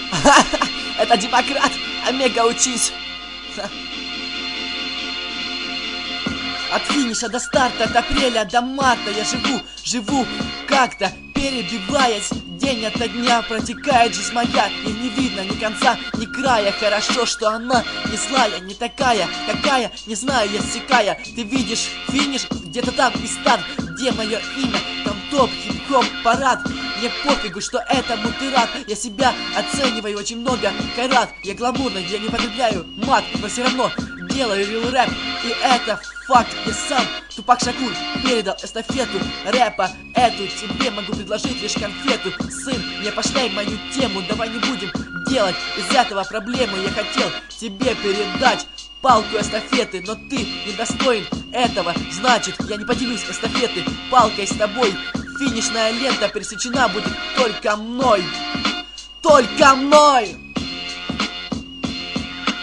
Это демократ. Омега, учись. От финиша до старта, от апреля до марта я живу как-то, перебиваясь. День ото дня протекает жизнь моя, и не видно ни конца, ни края. Хорошо, что она не злая, не такая, какая, не знаю я, сякая. Ты видишь финиш, где-то там и старт. Где мое имя? Там топ, хип-хоп, парад. Мне пофигу, что это мутырат. Я себя оцениваю очень много карат. Я гламурный, я не потребляю мат, но все равно делаю рил рэп. И это факт, я сам Тупак Шакур передал эстафету рэпа эту. Тебе могу предложить лишь конфету. Сын, не пошляй мою тему, давай не будем делать из этого проблему. Я хотел тебе передать палку эстафеты, но ты недостоин этого. Значит, я не поделюсь эстафеты палкой с тобой. Финишная лента пересечена будет только мной. Только мной!